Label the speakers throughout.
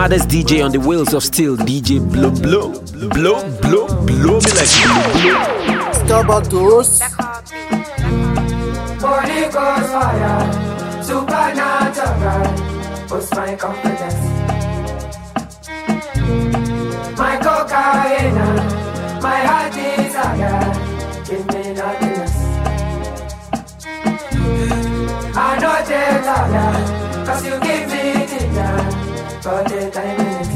Speaker 1: maddest DJ on the wheels of steel, DJ Blow Blow. Blow me like blow.
Speaker 2: Stabatos.
Speaker 3: Holy Ghost fire, supernatural, boost my confidence. My cocaine, my heart desire, give me happiness. I know they're tired, cause you give me ginger, for the time minutes.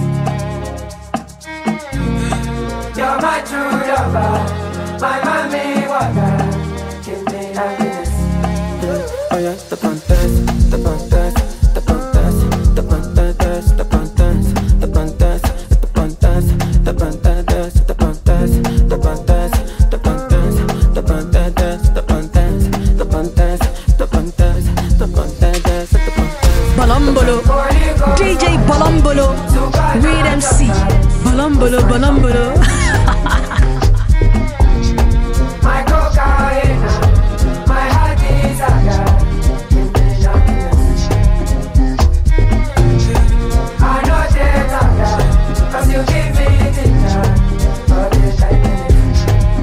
Speaker 3: You're my true lover, my mommy water, give me happiness.
Speaker 4: Oh yeah, the pantas, the pantas, the pantas, the pantas, the pantas, the pantas, the pantas, the pantas, the pantas, the pantas, the pantas, the pantas, the pantas, the pantas, the pantas, the pantas, the pantas.
Speaker 5: Balambolo, DJ Balambolo, Weed MC, Balambolo, Balambolo.
Speaker 3: My cocaine, my heart desire, give me happiness. I know they're tired, cause you give me ginger, for the time minutes.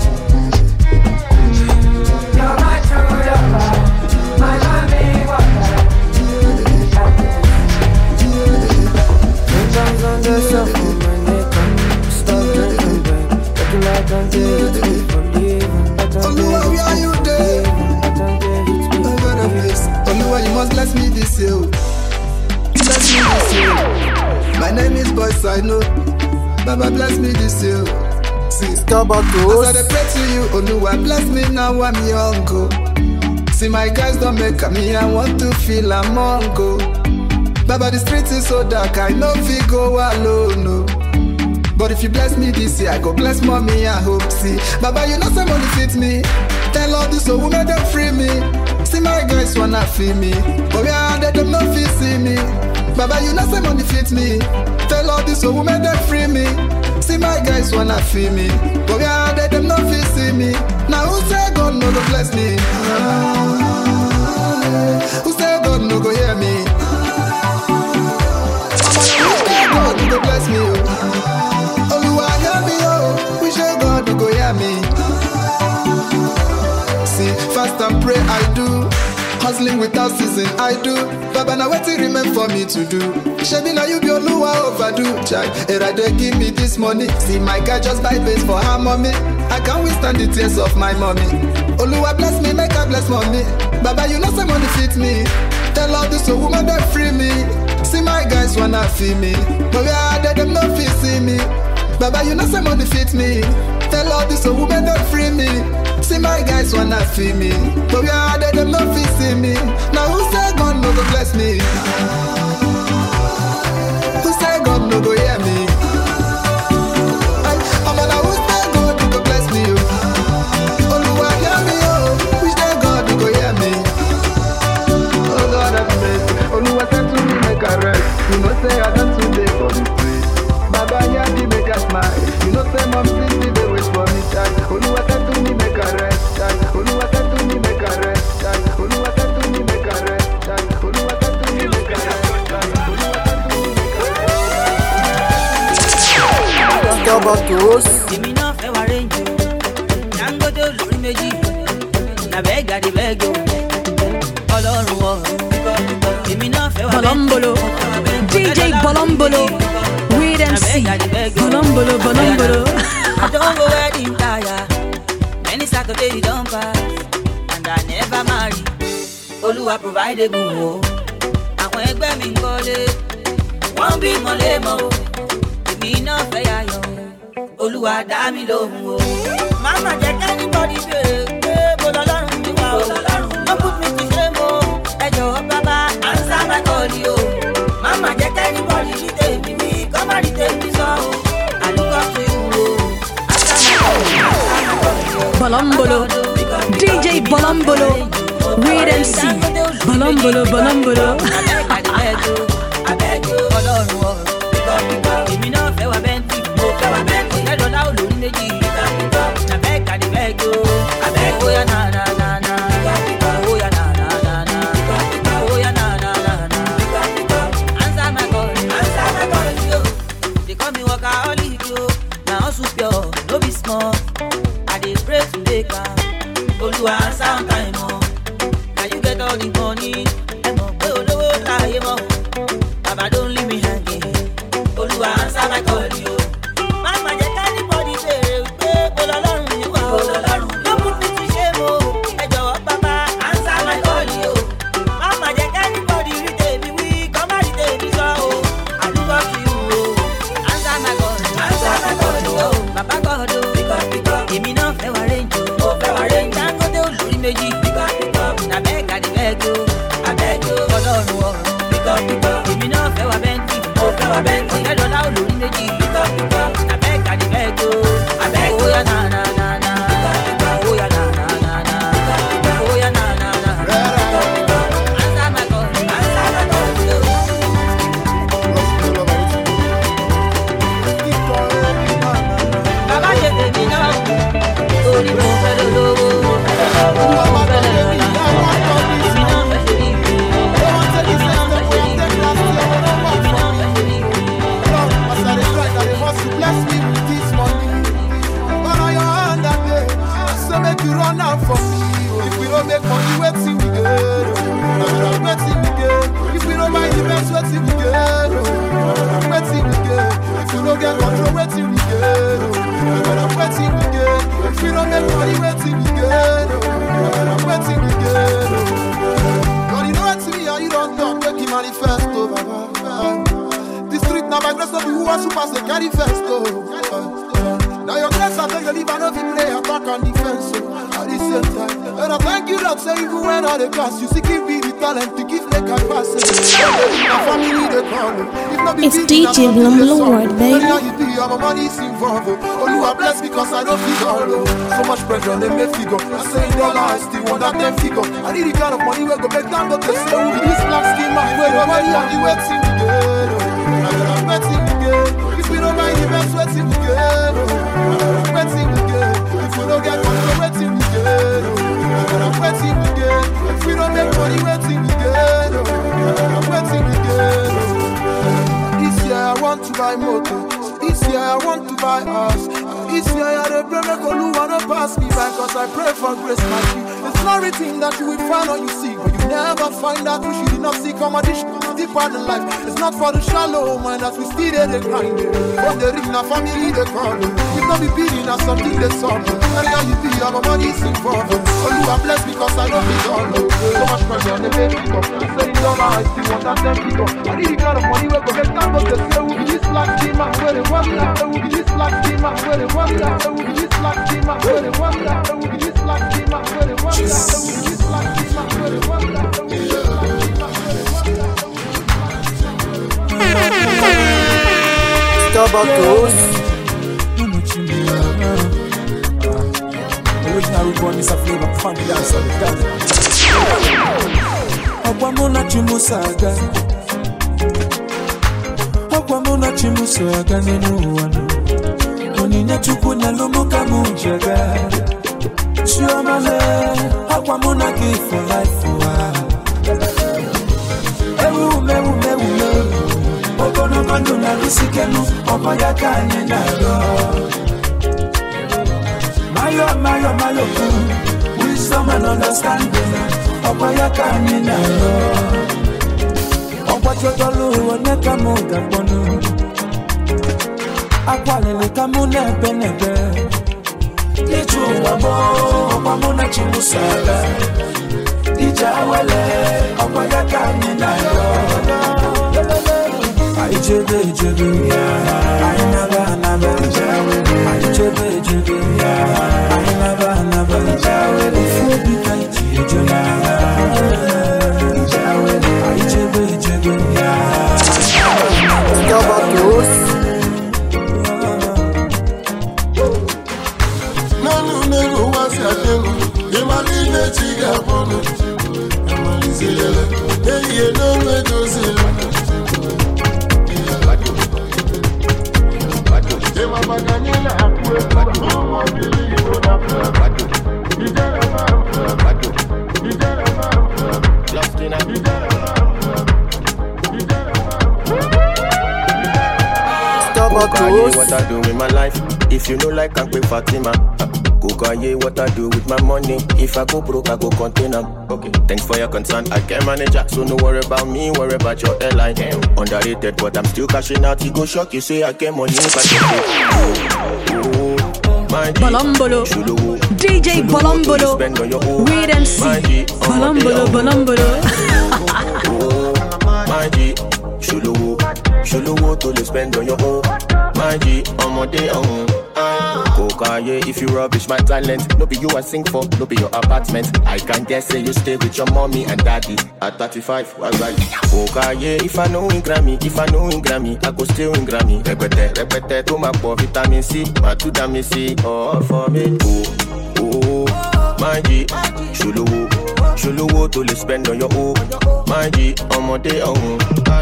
Speaker 3: You're my true lover, my mommy water, give me happiness.
Speaker 4: Sometimes on the shuffle, my neck, stop drinking, babe. Looking like I'm dead, it's me for leaving.
Speaker 2: Oluwa, where are you there? I'm gonna miss. Oluwa, you must bless me this year. Bless me this year. My name is Boy Sino. Baba, bless me this year. See, Stabatos. As I pray to you, Oluwa, bless me now I'm young. Go. See, my guys don't make me. I want to feel among go. Baba, the street is so dark. I know if we go alone. No. But if you bless me this year, I go bless mommy, I hope. See, Baba, you know some money fit me. Tell all this so women them free me. See, my guys wanna feel me. But we are there, them not feel see me. Baba, you know some money fit me. Tell all this so women them free me. See, my guys wanna feel me. But we are there, them not feel see me. Now who say God no go bless me? Who say God no go hear me? Who say God no go bless me? Oluwa hear me, oh, we say God go hear me. See, fast and pray I do, hustling without ceasing I do. Baba, now what it remain for me to do? Shebi now you be Oluwa overdo. Child, they give me this money. See, my guy just buy base for her mommy. I can't withstand the tears of my mommy. Oluwa bless me, make her bless mommy. Baba, you know some money fit me. Tell all this so woman that free me. See, my guys wanna feel me. But we are there, them not feel see me. Baba, you know some money fit me. Tell all this so women don't free me. See, my guys wanna feel me. But we are there, them not feel see me. Now who say God no go bless me? Who say God no go hear me? I'm on a who say God no go bless me? Oluwa hear me, oh, which day God no go hear me? Oh God have mercy. Oluwa said to me make a rest. You know say I don't too late for the street. Baba Yaki make a smile. You know say mom see they wait for me child. Oluwa said to me make a rest child. Oluwa said to me make a rest child. Oluwa said to me make a rest child. Oluwa said to me make a rest child. Oluwa said to me make a rest. Stabatos.
Speaker 6: Èmi náà fẹ́ wá rẹ́ǹjì o, Dangote olórí méjì, nàbẹ́ gàdí bẹ́ẹ̀ gbé o, Ọlọ́run ọ̀run. Èmi náà fẹ́ wá
Speaker 5: Balambolo, DJ Balambolo, Weed MC, Balambolo, Balambolo.
Speaker 6: I don't go wedding tire, many Saturday you don't pass, and I never marry. Olúwa provide a good wo, àwọn ẹgbẹ́ mi ń kọ́lé, wọ́n bí mọ́lé mọ́ o, èmi náà fẹ́ yayọ̀ o, Olúwa dá mi lóhùn o. Mama jẹ́ kẹ́nìbọ̀dì bèrè pé mo lọ́lọ́run mi wá o, no put me to shame o, ẹ jọ̀wọ́ bàbá answer my call o. Mama jẹ́ kẹ́nìbọ̀dì rí tèmi wí, kọ́ má rí tèmi sọ o, I look up to you o, answer my call o.
Speaker 5: Balambolo, DJ Balambolo, Weed MC, Balambolo, Balambolo.
Speaker 6: Èmi náà fẹ́ wá bẹ́ntì, mo fẹ́ wá bẹ́ntì, $1 olórí méjì, nàbẹ́ kàdí bẹ́ẹ̀ gbó, ó yá na na na na, ó yá na na na na, ó yá na na na na, answer my call, yo. take am. Olúwa answer on time o. Now you get all the money. Ẹ mọ̀ pé olówó láyé mọ́. Baba don't leave me hanging. Olúwa answer my call yo. Mama jẹ́ ká ní bọ́dí béèrè pé olọ́lọ́run ni wà o. Ló mú mi ti ṣe mo. Ẹ jọ̀wọ́ bàbá answer my call yo. Mama jẹ́ ká ní bọ́dí rí tèmi wí. Kọ́ má rí tèmi sọ o. Àdúgbò fi wù o. Answer my call yo. Bàbá God o. Èmi náà fẹ́ wá rẹ́ǹjì o. Dangote olórí méjì. Na beg I dey beg o. Ọlọ́run ọ̀run. Èmi náà fẹ́ wá bẹ́ntì. $100 olórí méjì. Na beg I dey beg o. Oya na na na na. Oya na na na na. Oya na na na. Answer my call yo. Bàbá ṣe tèmi náà. Orí mo fẹ́ lólówó. Mo fẹ́ lọ́la. Èmi náà fẹ́ ṣe ní ìwé. Èmi náà fẹ́ ṣe ní ìwé. Èmi náà fẹ́ ṣe ní ìwé.
Speaker 2: Bless me with this money. But on your hand that day, so make you run out for me. If we don't make money, waiting we get. Waiting we get. If we don't buy the best, waiting we get. Waiting we get. If we don't get control, waiting we get. Waiting we get. If we don't make money, waiting we get. Waiting we get. God, you know what to me, and you don't talk, make you manifest, oh, Baba. The street now by grace of you who are super say carry first, oh. Now your grace I tell you leave and no fit play attack and defense, oh. At the same time, and I thank you Lord, say even when I the class, you see give me the talent to give make I pass it. My family they call me.
Speaker 5: It's DJ Blumble World, baby.
Speaker 2: You do you have my money is involved, oh. Oh, you are blessed because I don't figure, oh. So much pressure they make figure. I say $1, I still want that them figure. I need the kind of money where go back down, but they say who be this black skin man where the money and the waiting we get, oh. Waiting we get. If we don't buy the best, waiting we get. Waiting we get. If we don't get control, waiting we get. Waiting we get. If we don't make money, waiting we get. Waiting we get. This year I want to buy motor. This year I want to buy house. This year I dey pray make Oluwa no pass me by, cause I pray for grace my king. It's not everything that you will find or you seek, but you never find out which you did not seek. Come on, this deeper than life. It's not for the shallow mind that we still there they grind. When they ring, na family they call. If not be beating, na something they solve. And now you be, my money is involved. Oluwa bless me cause I don't be done. So much pressure, they make me go. I say $1, I still want that them figure. I need the kind of money where go get down, but they say who be this black team man where they want that. Who be this black team man where they want that. Who be this black team man where they want that. Who be this black team man where they want that. Who be this black team man where they want that. Who be this black team man where they want that.
Speaker 7: Starbucks. Original reborn is a flavor, funky dancer. Okwamuna chimusaga. Okwamuna chimusaga nenuwanu. Oninya chukuna lomuka mujaga. Shiomale. Okwamuna give for life for Ewume. Okono mando na lusikenu. Okoya kanye nalo. Mayo, wisdom and understanding. Okoya kanye nalo. Okwachotolu oneka muga ponu. Akwalele kamune benebe. Ichu wabo, okwamuna chimusaga. Ijawale, okoya kanye nalo. Ijebe, I never, Ijebe, I never, before the night, Ijebe,
Speaker 2: No, what's your thing? Imaline chiga bono. Amalizele, hey, no me dozele.
Speaker 7: What I do in my life. If you know like I'm Fatima, go
Speaker 8: Kokaye, what I do with my money? If I go broke, I go contain them. Okay, thanks for your concern, I can manage it. So no worry about me, worry about your airline. Underrated, but I'm still cashing out. You go shock, you say I get money,
Speaker 9: Bolombolo, DJ Bolombolo, wait and see. Bolombolo, Bolombolo.
Speaker 8: My G, Shuluwo to the spend on your own. My G, on my day on. Kokaye, if you rubbish my talent, no be you I sing for, no be your apartment. I can guess say you stay with your mommy and daddy at 35, was right. Kokaye, if I know in Grammy, I go still in Grammy. Repete, to my poor vitamin C, my two vitamin C, all for me. Oh, my G, Shuluwo to the spend on your own. My G, on my day on.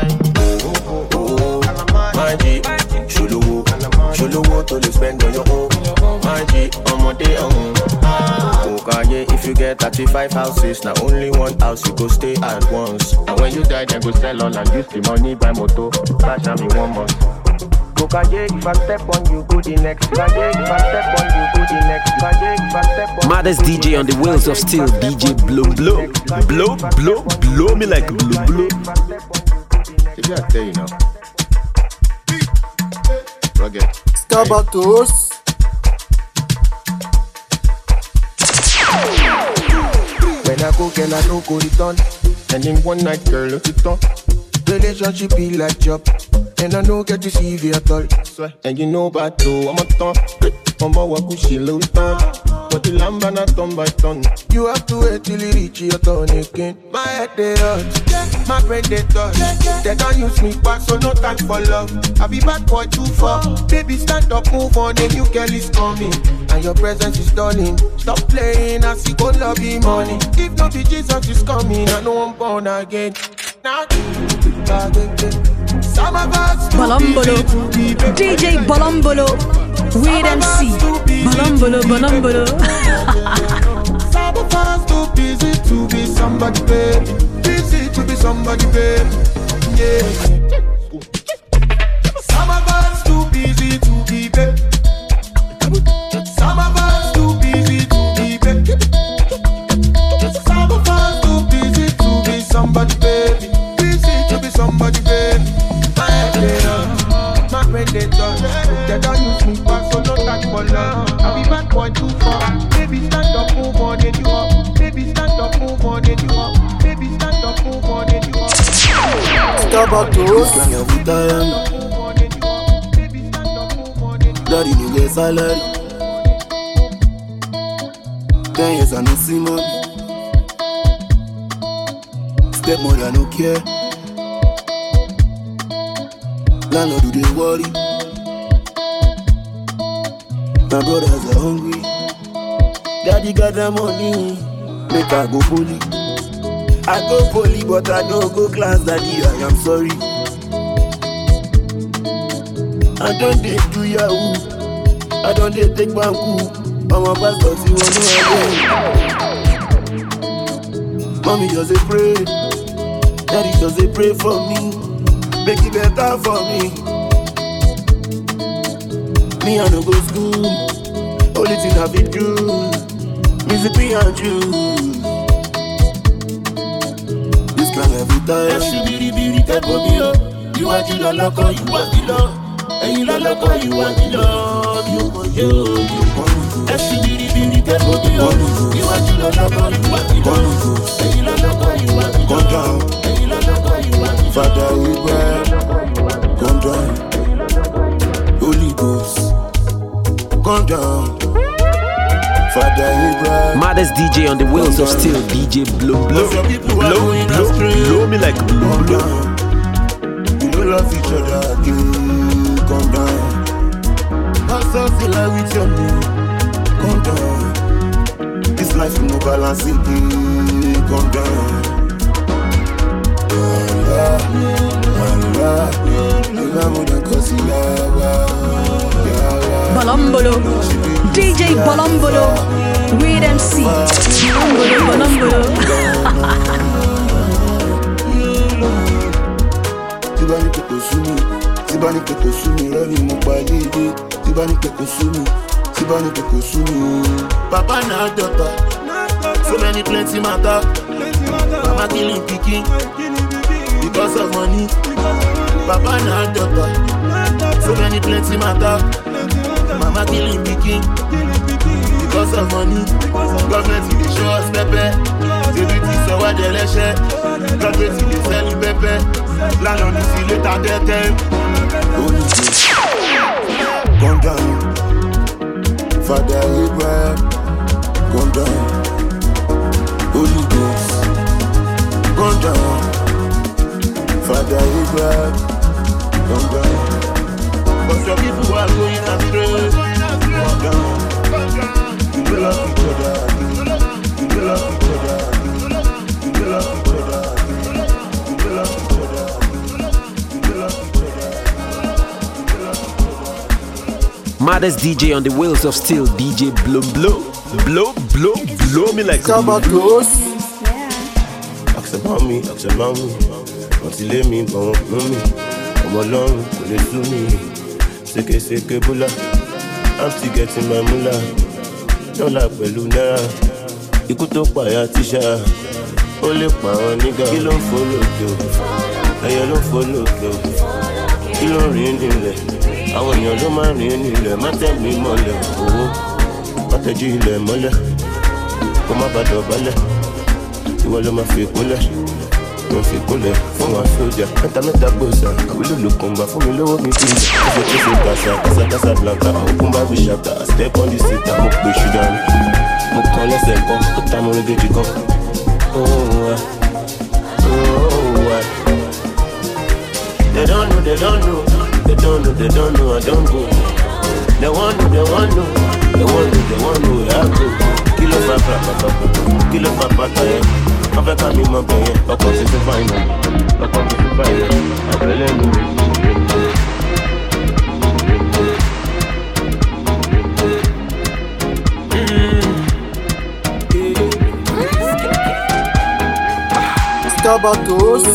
Speaker 8: My G, Shuluwo to the spend on your own. My G, on my day on. Kokaye, if you get 35 houses, now only one house you go stay at once. And when you die, then go sell all and use the money buy motor. Bash me 1 month. Kokaye, if I step on you, go the next. Kokaye, if I step on you, go the next. Kokaye, if I step on you.
Speaker 1: Maddest DJ on the wheels of steel, DJ Blow. Blow me like blow.
Speaker 8: If I tell you now. Rugged.
Speaker 2: Scabatos.
Speaker 8: When I go, girl, I no go return. And in one night, girl, look it on. Relationship be like job, and I no get to see you at all. And you know about though, I'm a ton. I'm a wakushi low ton. But the lamb and I turn by turn. You have to wait till you reach your turn again. My head they hurt, my brain they touch. They can't use me back, so no time for love. I be bad boy too far. Baby, stand up, move on, a new girl is coming. And your presence is stunning. Stop playing, I see go love you money. If not be Jesus is coming, I know I'm born again.
Speaker 9: Bolombolo, DJ Bolombolo, wait and see. Bolombolo.
Speaker 8: Some of us too busy to be somebody, babe. Busy to be somebody, babe. Yeah. Some of us too busy to be babe. Some of us too busy to be babe. Some of us too busy to be somebody, baby. Busy to be somebody, baby. My head they up, my brain they touch. They don't use me back, so no time for love. I be bad boy too far. Baby stand up, move on, then you up. Baby stand up, move on, then you up. Baby stand up, move on, then you up.
Speaker 2: Scabatos.
Speaker 10: Daddy no get salary. 10 years I no see money. Stepmother no care. Landlord do they worry. My brothers are hungry. Daddy got the money. Make I go poly. I go poly but I don't go class. Daddy I am sorry. I don't date do Yahoo. I don't date take Banku. I'm a pastor, see what no Mommy just a pray. Daddy just a pray for me. Make it better for me. Me I no go school. Only thing I fit do. Music me and you. This can every time. She be for me. You want you love, you want the love. And you love, you want the love. You want. She be for me. You want you love, you want the love. And you love, you want the love. And you love, you want the love. Father, we pray. Come down. Holy Ghost. Come down. Father, we pray.
Speaker 1: Maddest DJ on the wheels of steel, DJ Blow me like blow.
Speaker 10: You don't love each other again. Come down. Pass us the light with your name. Come down. This life no balance again. Come down.
Speaker 9: Bolombolo, DJ Bolombolo, wait and see. Bolombolo.
Speaker 10: Tibani keko sumi, rani mo pa lede. Tibani keko sumi,
Speaker 8: Sibani Toko Sumi.
Speaker 10: Papa na daughter. So many plenty matter. Mama killing pikin because of money. Papa na daughter. So many plenty matter. Mama killing pikin because of money. Government dey show us pepper. Everything so what they let share. Government dey sell you pepper. Land on the sea later there.
Speaker 8: Come down, Father Abraham. Come down, Holy Ghost. Come down, Father Abraham. Come down.
Speaker 10: But some people are going astray.
Speaker 8: Come down. You love each other. You love each other. You love each other. You love each other. You love each other.
Speaker 1: Maddest DJ on the wheels of steel, DJ Blow me like
Speaker 8: Sabatos. Ask about me. Until me, but won't know me. I'm alone, but they do me. Seke bula. I'm still getting my moolah. Don't like Belunera. You could talk by a teacher. Only power nigga. You don't follow you. I don't follow you. You don't read in there. I want your no man in there. Man tell me more. Oh, what a jile mole. Come up at the ballet. You will my fake mole. Don't fake mole. For my soldier. Meta bossa. I will look on back for me. Low me please. Casa Blanca. Open by the chapter. I step on the seat. I'm up with you down. I'm calling second. Put time on the gate. Oh. They don't know, I don't go. They want to, I go. Kilo papa, I'm back at me, my boy. I'll come to find them.
Speaker 7: Sabatos.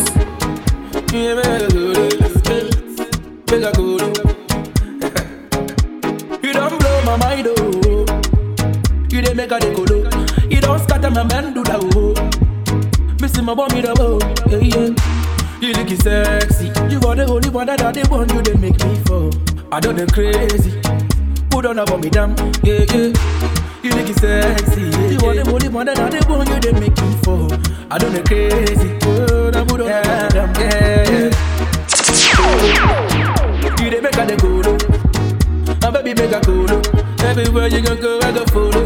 Speaker 7: You don't blow my mind, oh. You didn't make a decolo. You don't scatter my man, do that, oh. Missing my bomb, oh. Yeah. You look sexy. You are the only one that I the one you didn't make me fall. I don't know crazy. Put on about me, damn. Yeah. You look sexy. You are the only one that I the one you didn't make me fall. I don't know crazy. Put on damn. Yeah. You dey make a decolo, my baby make a colo. Everywhere you go, I go follow.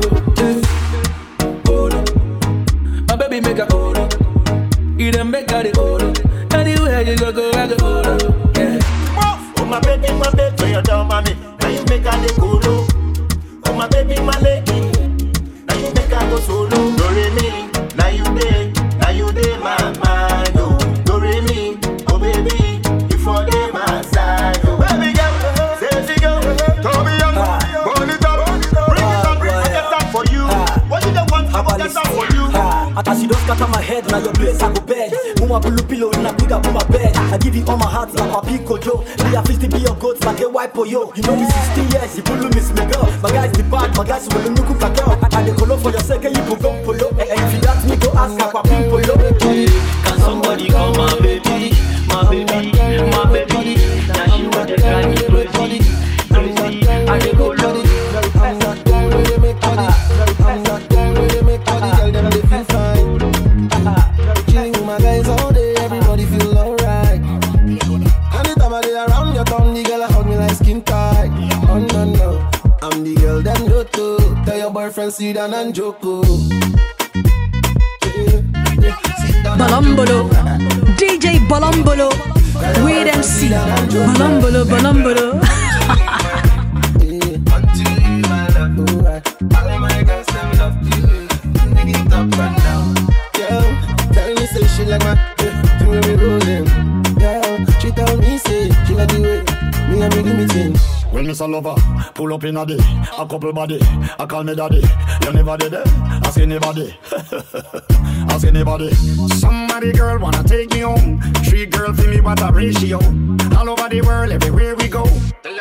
Speaker 7: Colo, my baby make a colo. You dey make a decolo. Anywhere you go, I go follow. Yeah.
Speaker 10: Oh my baby, you're down, mommy. Now you make a decolo. Oh my baby, my lady. Now you make a go solo. Do re mi, now you day, my mind. Oh, do re mi, oh baby, you for day my side. Oh baby girl, sexy girl, throw me up, burn it up, bring it up, I get that for you. What you don't want, I will get that for you.
Speaker 11: As you don't scatter my head, now your place I go bed. Mama blue pillow, na bigger for my bed. I give you all my heart, like my pico Joe. Me a 50 be your goats, like a white po yo. You know me 16 years, you pull miss me girl. My guys the bad, my guys will look like girl. I the color for your second, you go polo. And if you ask me, go ask my people.
Speaker 12: Can somebody call my baby? My baby. Now she want to drive me crazy. I dey go low.
Speaker 8: Chilling with my guys all day, everybody feel alright. Anytime I dey around your town, the girl hug me like skin tight. Oh no, I'm the girl them go to. Tell your boyfriend sit down and joko.
Speaker 9: Bolombolo, DJ Bolombolo, Weed MC, Bolombolo.
Speaker 8: She like my the way we rollin'. Yeah, she tell me say she like the way me and me give me thing.
Speaker 13: When Mr. Lover pull up in a day, a couple body, I call me daddy. You never did it, ask anybody. Ask anybody. Somebody girl wanna take me home. 3 girls for me, what a ratio. All over the world, everywhere we go. They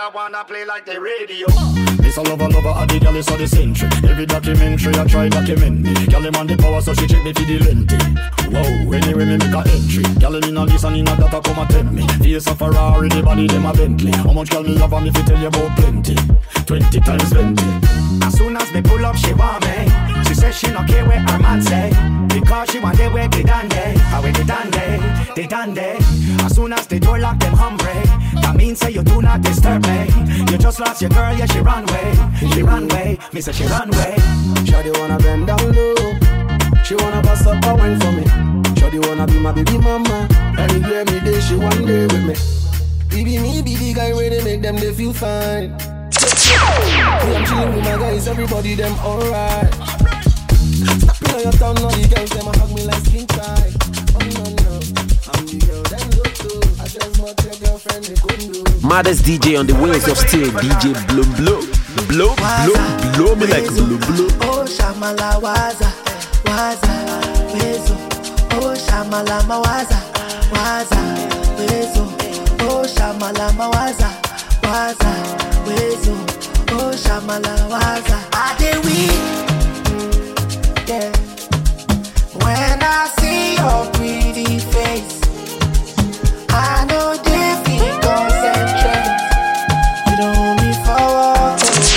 Speaker 13: I wanna play like the radio. This a lover, at the gal is of the century. Every documentary I try document me. Gal him on the power, so she check me for the lengthy. Whoa, anyway me make a entry. Gal in a this and in a that a come a tempt me. Face a Ferrari, the body them a Bentley. How much gal me love and if you tell you about plenty, 20 times 20.
Speaker 14: As soon as me pull up, she want me. She says she no care where her man say, because she want they where they done day. How they done day, they done day. As soon as the door lock them hungry, that means say you do not disturb me. You just lost your girl, yeah, she run away. She run away, me say she run away.
Speaker 2: Shawty wanna bend down low, she wanna bust up a wine for me. Shawty wanna be my baby mama, any day, every day, she one day with me. Baby me be the guy where they make them they feel fine. I'm chilling with my guys, everybody them alright. Stepping on your town, all the girls them a hug me like skin tight. Oh no no, I'm the girl them look too. I just want your girlfriend they couldn't do.
Speaker 1: Maddest DJ on the wheels of steel, DJ Blow Blow. Blow, blow, blow me like blow, blow.
Speaker 15: Oh Shamala Waza, Waza, Wezo. Oh Shamala Mawaza, Waza, Wezo. Oh Shamala Mawaza, Waza, Wezo. Oh Shamala Waza. I dey weak, yeah. When I see your pretty face, I know they feel concentrate. You don't hold me forward,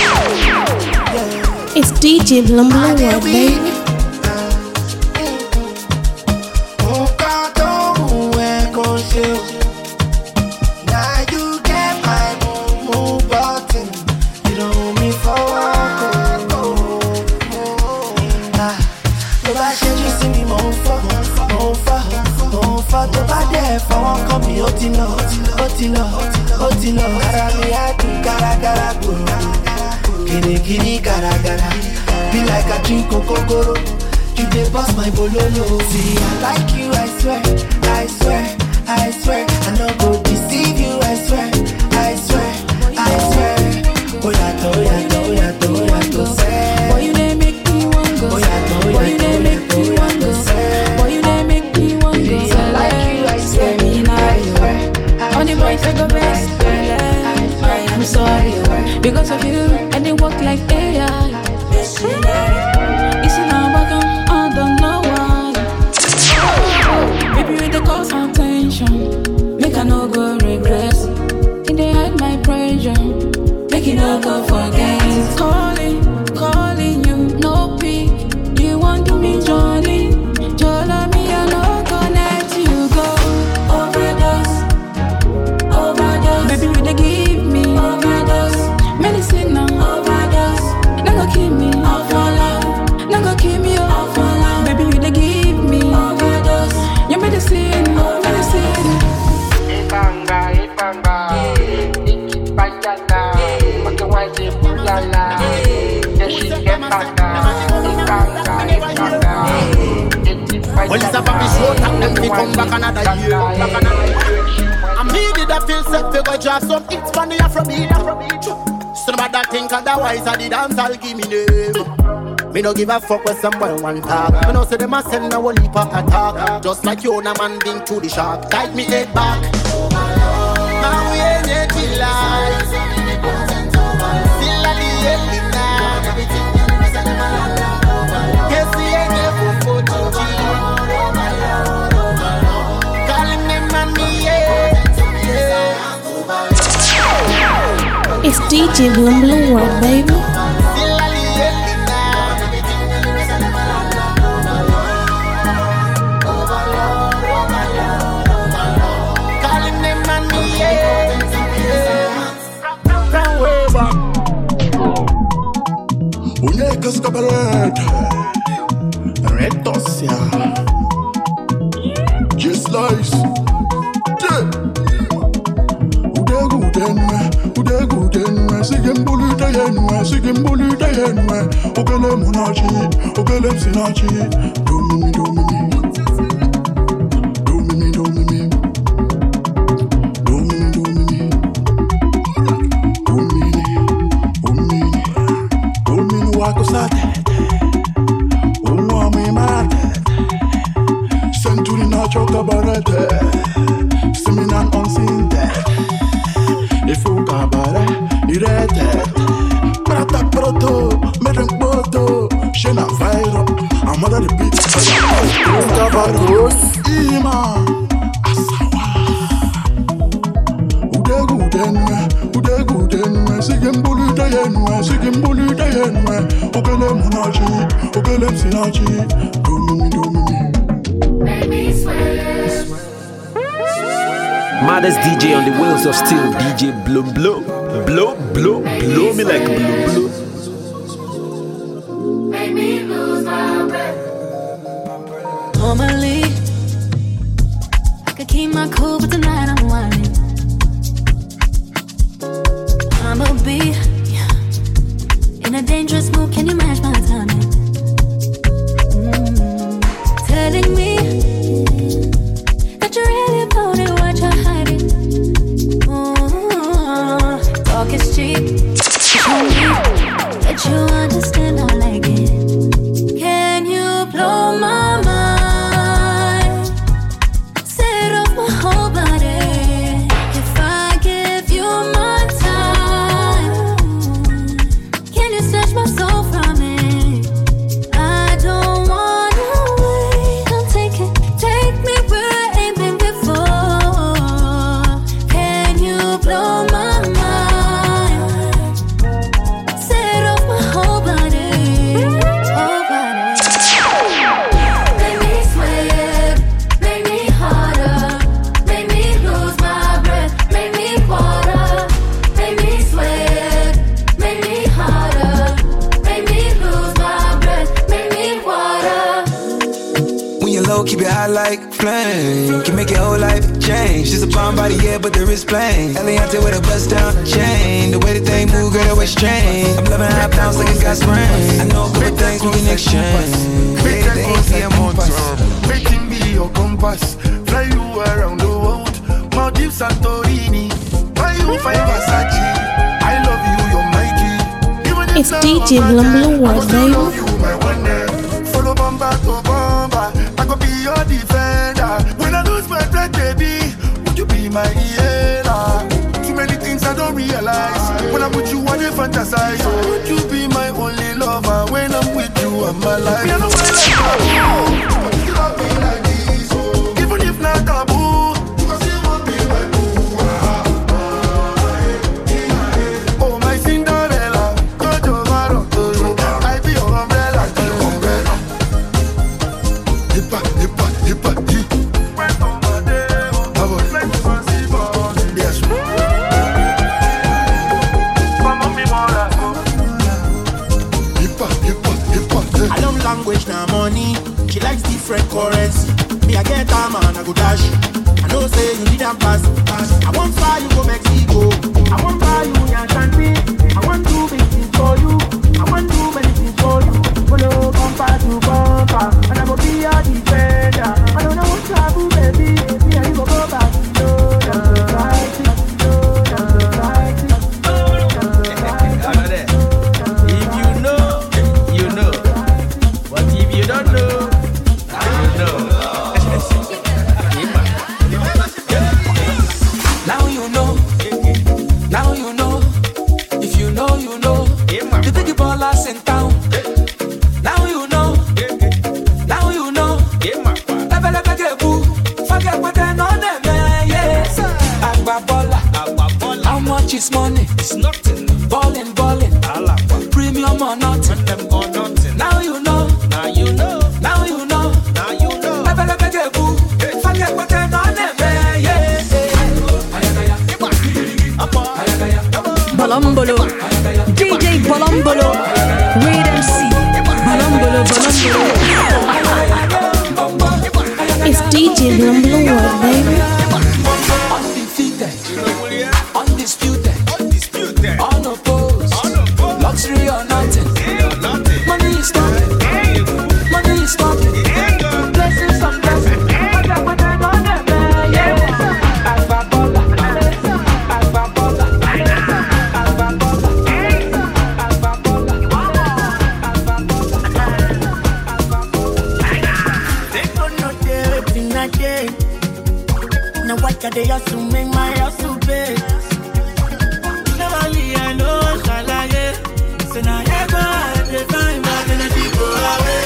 Speaker 15: yeah.
Speaker 5: It's DJ Blum Blum World, baby.
Speaker 15: Now you get my move button. You don't hold me forward, tó bá ṣe jù sí mi mò ń fọ́. Tó bá dẹ̀ fọwọ́ kàn mí ó ti lọ. Kára mi á dùn gáragára gbòòrò. Kìrìkìrì gàràgàrà. Be like a drink okokoro. You dey bust my bololo. See, I like you, I swear. I no go deceive you, I swear. Oh yato, say.
Speaker 16: Boy, you dey make me want go. Boy, you dey make me want go. Boy, you dey make me want go.
Speaker 15: I like you, I swear.
Speaker 16: On the boys I go best. I'm sorry, because of you I didn't walk like AI. It's now back I don't know why. Baby, with the cause attention, make I no go regress. It dey hide my pressure, make it no go forget. Calling you, no pick. You want to be Johnny? Jola me, I no connect you go. Overdose. Baby, will they give me overdose? Medicine now, overdose. Not gonna kill me, all for love. Not gonna kill me, all for love. Baby, will they give me overdose? Your medicine.
Speaker 10: Well, it's about this road and then we come back another year. I'm needed to feel set to go drop some hits from the Afrobeat. Somebody think otherwise I the dance I'll give me name. Me no give a fuck with someone one talk. Me no say them a send a whole heap of attack. Just like you na man ding to the shark. Tight me head back. Now we ain't yet till life. Still at the end of night. Yes, we ain't never for to calling them on me, yeah.
Speaker 5: It's DJ Blum Blum World, baby.
Speaker 13: Unekes kabaret Retos ya Just lies Udegu denwe Sigembulu dayenwe Ogele munachi Ogele sinachi Domini Wakosate, umwami mate, Century na choka barete, Seminan on sinte, Ifuka bara, irete. Prata proto, medem poto. Shena viral, I'm under the beat. Ima, asawa. Udegudenwe, sigembulu dayenwe. Okele munaji, okele sinaji. Domini.
Speaker 3: Make me sweat.
Speaker 1: Maddest DJ on the wheels of steel, DJ Blow me like blow.
Speaker 3: Make me lose my breath.
Speaker 16: Normally, I could keep my cool, but tonight I'm whining. I'ma be in a dangerous mood. Can you match my timing? Telling me that you're really about it, what you're hiding. Talk is cheap. Show me that you understand I like it. Can you blow my mind? Set off my whole body. If I give you my time, can you snatch my soul from it? I don't wanna wait. Come take it, take me where I ain't been before. Can you blow my mind? Set off my whole body, whole body. Make me sweat, make me harder, make me lose my breath, make me water, make me sweat, make me harder, make me lose my breath, make me water.
Speaker 17: When you're low, keep it high like flame. Can make your whole life change. Just a bomb body, yeah, but there is plain. Eliante with a bust down chain. The way the thing move, girl, always strange. I'm loving high pounds like it got sprain. I know good things we can exchange.
Speaker 10: Make him be your compass. Fly you around the world. Maldives, Santorini. Why you find Versace? I love you, you're my key.
Speaker 5: It's DJ Blum World, baby.
Speaker 10: Follow bomba to bomba. I go be your defender. When I lose my breath, baby, would you be my healer? Too many things I don't realize. When I'm with you, I dey fantasize. Would you be my only lover? When I'm with you, I'm alive. Me, I know I love you, but you love me like this. Even if not taboo, you can still want me my boo. Oh my Cinderella, Jojo Maroto, I be your umbrella. Hippa, hippa, hippa, hip. Yes. Hippa, hippa, hippa, hip.
Speaker 14: I love language, now money. She likes different currency. Me, I get a man, I go dash. I know say you need a pass. I want fly you go Mexico. I want buy you Yankee. I want do big things for you. I want do many things for you. Follow bumper to bumper, and I go be your defender. I don't know what trouble, baby. Me and you go back to
Speaker 12: If you know, you know. But if you don't know, you know.
Speaker 17: Now you know. Now you know. If you know, you know. The big ballers in town. Now you know. Now you know. Forget what they're on them, yes. Agbabola. How much is money? It's nothing. Ballin'. Premium or nothing. Now you know. Now you know. Now you know. Now you know. Forget what they're on them, yes.
Speaker 9: Bolombolo, DJ Bolombolo, Read MC, Bolombolo.
Speaker 5: It's DJ Blum World, baby.
Speaker 17: Undefeated, unopposed, luxury or nothing. Money is talking, blessings on blessings.
Speaker 14: Now what they also make my house so big.
Speaker 18: shalaye. Say now you go ahead, they find bad energy go away.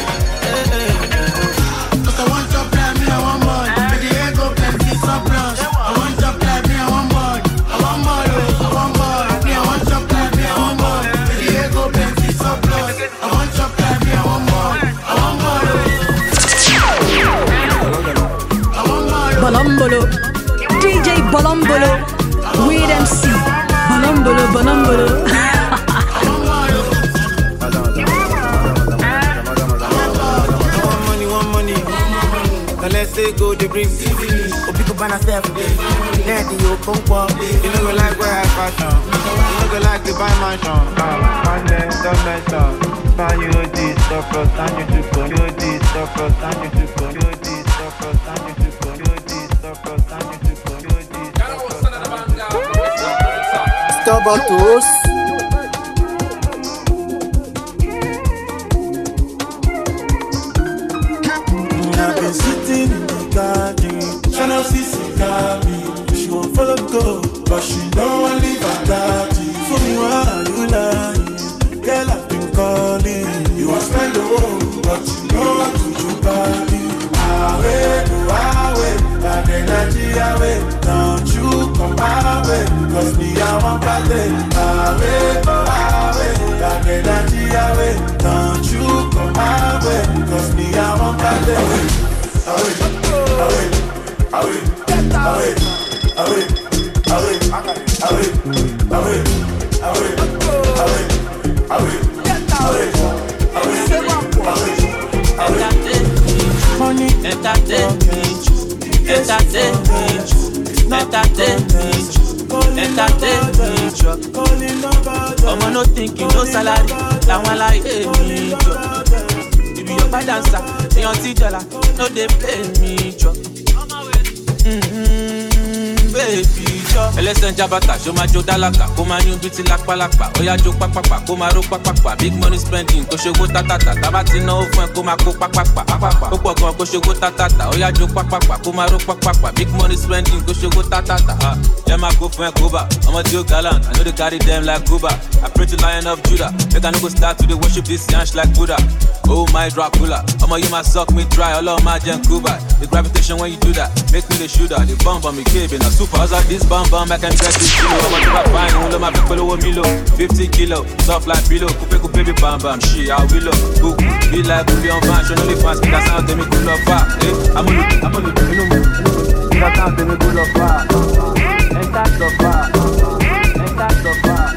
Speaker 18: Cause I want to play me, I want more. With the ego plenty surplus. I want to play me, I want more. I want more, I want more. Me, I want to play me, I want more. With the ego plenty surplus. I want to play me, I want more. I want more. I want more.
Speaker 9: Bolombolo, DJ Bolombolo, Weed MC, Bolombolo, Bolombolo.
Speaker 18: Let's say go the bring TV. Oh, pick up on a self. Let you come up. You know, like where I fashion. You know, like the buy mansion. Man, don't mention. Man, you this stuff, and you to go. You this stuff, and you to go. You this stuff, and you to go. You this stuff, and you to go. You this stuff.
Speaker 2: Stop at tous.
Speaker 18: I've been sitting in the garden, tryna see Sikabi. She won't follow go, but she don't want leave her daddy. For me, why are you lying? Girl, I've been calling. You want spend the world, but you know how to do body. Away, bad energy away. Don't you come my way, cause me I want party. Away, bad energy away. Don't you come my way, cause me I want party.
Speaker 17: Money, entertain I'm no thinking, no salary. That one like me job. You be your bad dancer, they on teacher, no they play me job. Baby job. Listen Jabata, show my Joe Dalaka, come on you beauty like palapa. Oya Joe Papa, come on Papa. Big money spending, go show go tata. Tabati no fun, come on go Papa. Opo go show go tata. Oya Joe Papa, come on Papa. Big money spending, go show go tata. Them I go for Cuba. I'm a Joe Gallant, I know they carry them like Cuba. I pray to Lion of Judah. They can go start to the worship this yansh like Buddha. Oh my Dracula, I'ma you my suck me dry, all of my gen Cuba. The gravitation when you do that, make me the shooter. The bomb on me cave in a super. I was like this bomb, I can dress this kilo. I'm a super fine, all of my people over Milo. 50 kilo, soft like pillow. Coupe baby bam, she I will look. Be like Bully on van, show no the fans, that sound they me cool of fire. I'm a look, you know me. That sound they me cool of fire. And that's the fire. And that's the fire.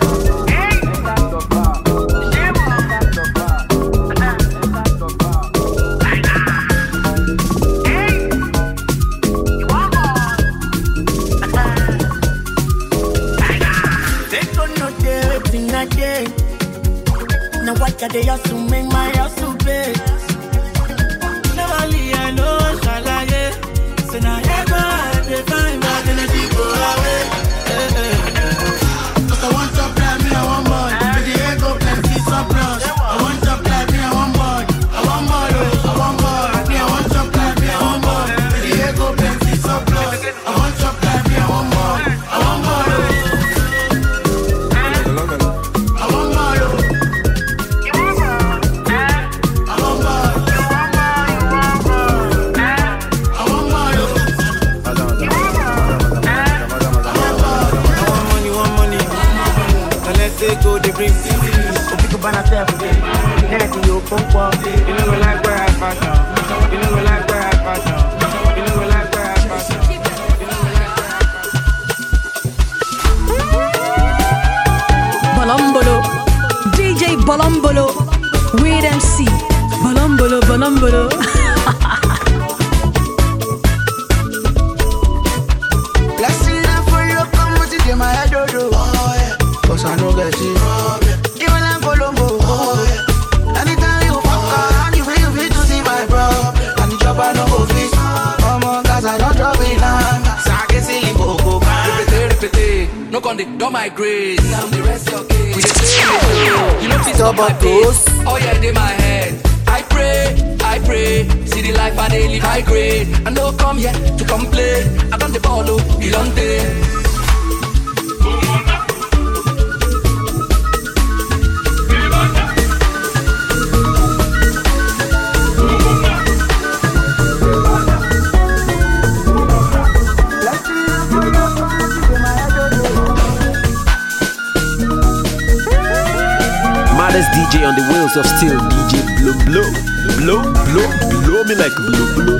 Speaker 18: Now what can they also make my house to pay? Never leave, I know, shalaye. So now you go ahead, they find bad energy go away. Cause I want to play me, I want more. With the ego plenty surplus. I want to play me, I want more. I want more, I want more. Me, I want to play me, I want more. With the ego plenty surplus. I want to play me, I want more. I want more. Go the bring TV. Oh, pick up on a self. Let you come up. You know like where I fashion. You know like where I fashion. You know like where I fashion.
Speaker 9: Bolombolo, DJ Bolombolo, Weed MC, Bolombolo.
Speaker 2: Blessing now for you, come with it in my head, oh yeah. Cause I know that you even like Colombo, anytime you fuck around, you feel to see my bro. And the job I know go fit. Come on, guys, I don't drop it now. Sake silly boko.
Speaker 19: Repete, no con don't migrate. Now the rest your case. We dey you know fit stop my pace. Oh yeah, they my head. I pray. See the life I dey live high grade. I no come here to complain. I done the ball, you don't day.
Speaker 1: DJ on the wheels of steel, DJ Blow Blow. Blow me like blow.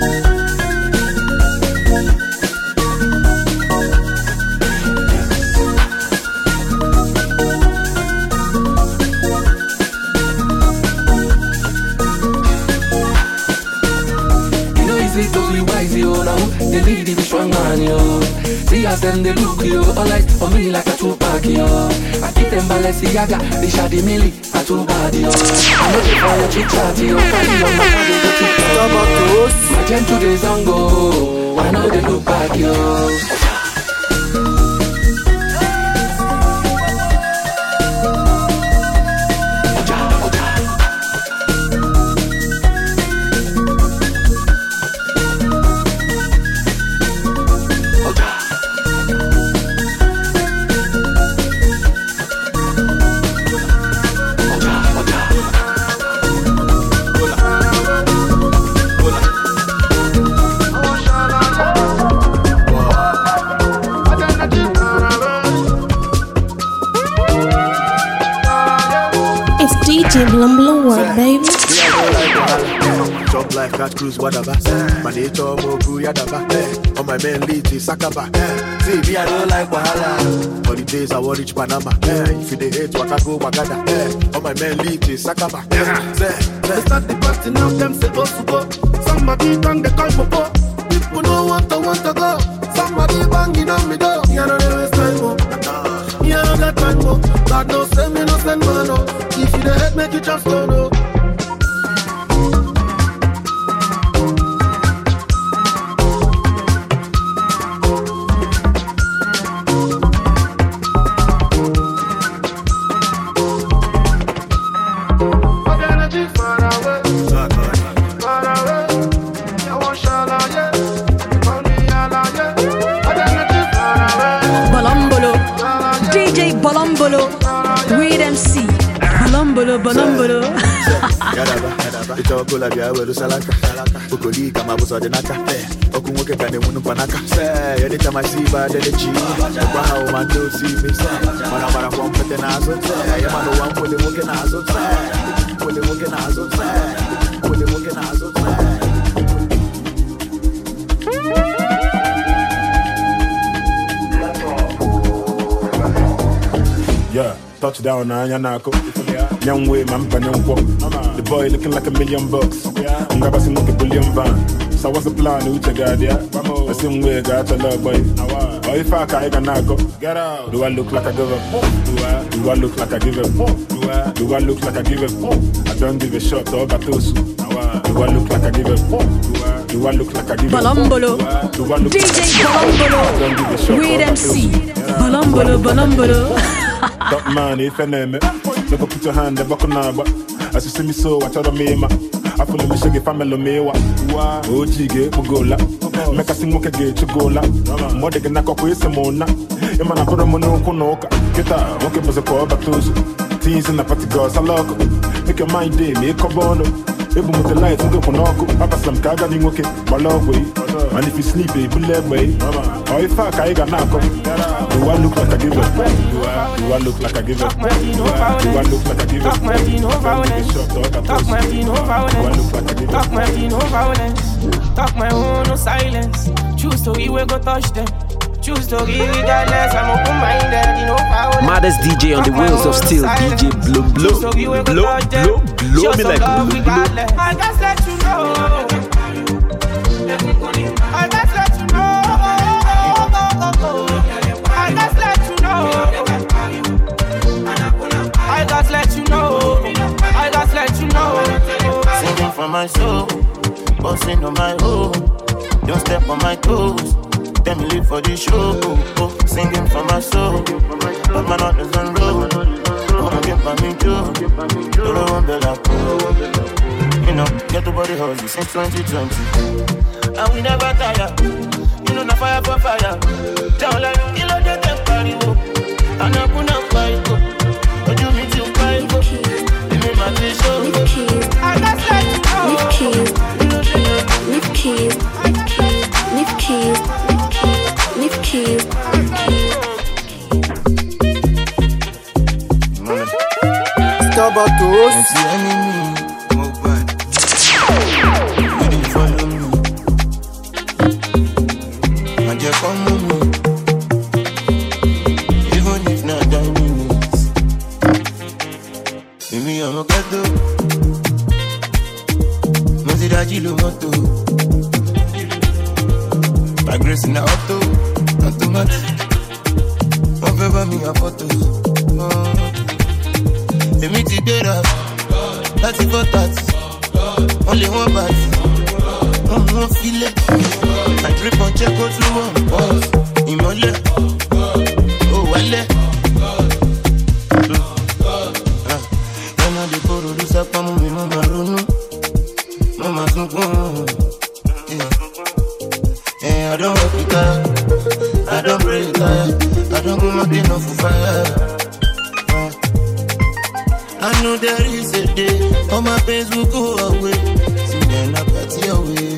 Speaker 7: The lady be strong on you. See as them they look you. All eyes on me like a two-pack you. I keep them Balenciaga, they shady milli, a two-bad you. I'm looking for your chit-chat you. Carry on my body go TikTok. My gem to the zongo, I know they look back you.
Speaker 5: DJ Blum World, baby.
Speaker 8: Jump like cat cruise, whatever. My nature more good, yadaba. On my main lead is Sakaba. See me, I don't like Wahala. For the days I want reach Panama. If you they hate, waka go Wagada. On my main lead is Sakaba.
Speaker 10: They start the party now, them say go to go. Somebody done the call for go. People don't want to go. Somebody banging on me door. You know they waste time, oh. Yeah, I got time, oh. God no send me, no send man, oh. If you the head, make it just go, no.
Speaker 9: Bolombolo.
Speaker 8: It's all cool, I will salaka. Ukuli, come up with the naka. Okumuke can the Munu Panaka. Say, anytime I see bad energy, wow, man, don't see me. Manamara won't put an ass on. I am the one with the working ass on. With the working ass on. With the working ass on.
Speaker 13: Yeah, touchdown, Yanako. Young way, man, the boy looking like $1 million. I'm gonna see a billion van. So what's the plan? Who's your guy there? The same way, got a love boy. Or if I can go, get out. Do I look like I give up? Do I look like I give up? Do I look like I give up? I don't give a shot, all but those. Do I look like I give up? Do I look like I give up?
Speaker 9: Bolombolo. DJ Bolombolo. Weed MC. Bolombolo.
Speaker 13: Top man, if I name it. Look up, put your hand, the buckle now, but as you see me so, I tell the me, I follow me, shaggy family, me, oh, jiggy, Mugola, make a sing, moke, get to gola, more than a cock with some mona, a man, I put a monoconoka, get out, okay, was a call, but those teens in the party girls, I love make your mind day, make a bono, even with the lights, we go for Noco, I pass some caganing, okay, my love way, and if you sleep, you let way, or if I got knock, do I look like I give up? Do I look like I give up? Do I look like I give up? Talk
Speaker 20: my own, no silence. Choose to we go touch them. Choose to give regardless. I'm open-minded, you know power.
Speaker 1: Maddest DJ on the wheels of steel, DJ Blow me like blow.
Speaker 20: I just let you know. I just let you know. I just let you know.
Speaker 10: Singing from my soul, bossing on my own. Don't step on my toes. Tell me live for the show. Singing from my soul, but my heart is on road. Wanna get by me too. Do the one that I pull. You know, get the body hustle since 2020. And we never tire. You know, na fire for fire. Tell like you know they take party. And I put up fight. But you meet you fight. You make my fish show. I just let you know.
Speaker 5: Leave keys.
Speaker 8: Stabatos.
Speaker 10: And see enemy, more bad. You didn't follow me. And you come with me. Even if not 10 minutes. Maybe I'm a ghetto. Moziraji lo moto. My grace in the auto. Automatic. One favor me a photo. Let me get up. That's it for that. Only one bat. One feel it. My grip on check out through one boss. Imole. Oh, wale. When I dey poro do sapa mo mi mama runu. Mama sunkun. I don't work it out. I don't pray it out. I don't go nothing off for fire. I know there is a day all my pains will go away. See when I party away.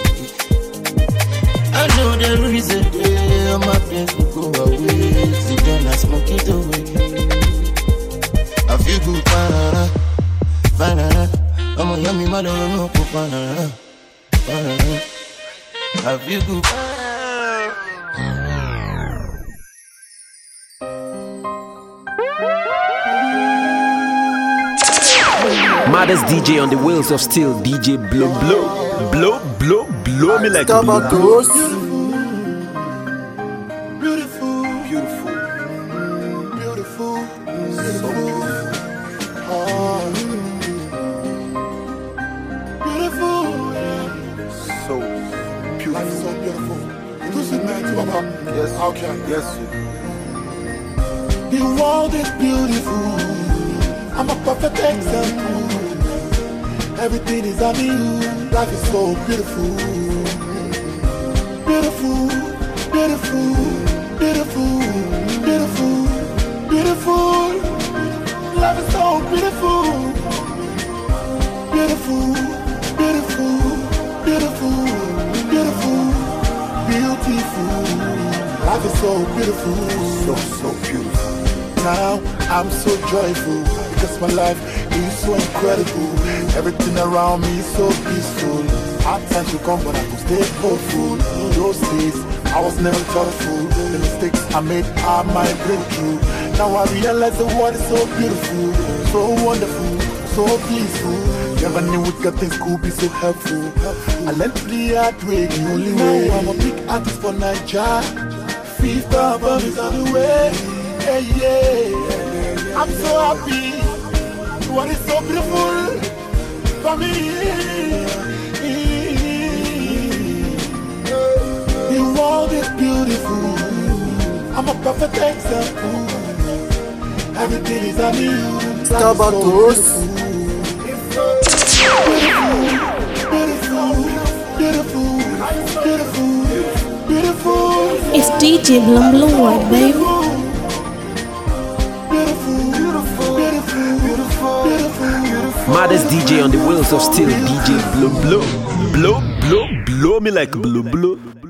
Speaker 10: I know there is a day all my pains will go away. See when I smoke it away. I feel good, banana, banana. I'm a yummy mother, no banana, banana. I feel good.
Speaker 1: Maddest DJ on the wheels of steel, DJ Blow Blow. Blow, blow, blow me like a blow.
Speaker 10: Beautiful, beautiful, beautiful, beautiful. Oh, beautiful, so beautiful. Life is so beautiful. This is man, Baba. Yes, okay, yes. The world is beautiful. I'm a perfect example. Everything is on you. Life is so beautiful. Beautiful, beautiful, beautiful, beautiful, beautiful. Life is so beautiful. Beautiful, beautiful, beautiful, beautiful, beautiful. Life is so beautiful. So beautiful. Now I'm so joyful. Because my life is so incredible. Everything around me is so peaceful. Hard times will come, but I will stay hopeful. Those days, I was never thoughtful. The mistakes I made are my breakthrough. Now I realize the world is so beautiful, so wonderful, so peaceful. Never knew we got things could be so helpful. I learned the hard way, the only way. I'm a big artist for Nigeria. Fifth album is on the way. Yeah, yeah. I'm so happy. What is so beautiful for me? The world is beautiful. I'm a perfect example. Everything is on you.
Speaker 8: Stabatos.
Speaker 10: Beautiful, beautiful, beautiful, beautiful.
Speaker 5: It's DJ Blow Blow, baby.
Speaker 1: Maddest DJ on the wheels of steel, DJ Blow Blow. Blow, blow, blow me like blow, blow.